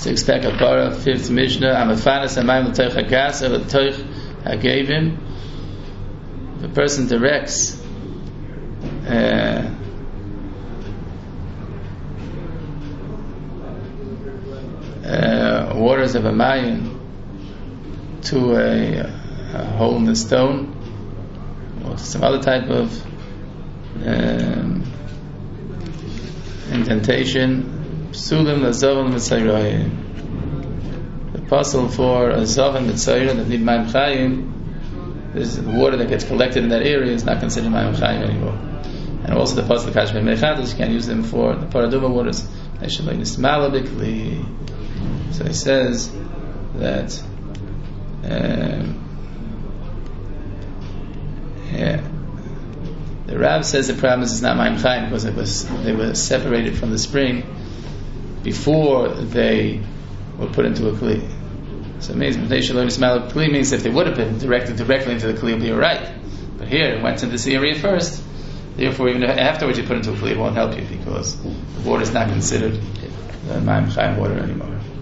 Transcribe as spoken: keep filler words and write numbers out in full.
Six pack of Bara, fifth Mishnah. Amafanas amayim l'toich hagas or l'toich hagavim. If a person directs uh, uh, waters of a mayim to a, a hole in the stone or to some other type of um, indentation, psulim l'zovan l'mitzayroyim. The puzzle for a zovan mitzayroyim that need mayim chayim, this is the water that gets collected in that area is not considered mayim chayim anymore. And also the puzzle kash ben meichados, you can't use them for the paraduma waters. They should like nismalabikli. So he says that um, yeah, the Rav says the problem is it's not mayim chayim because it was they were separated from the spring before they were put into a kli. So it means kli means if they would have been directed directly into the kli, it would be alright. But here it went to this area first. Therefore, even afterwards you put into a kli, it won't help you because the water is not considered the mayim chayim water anymore.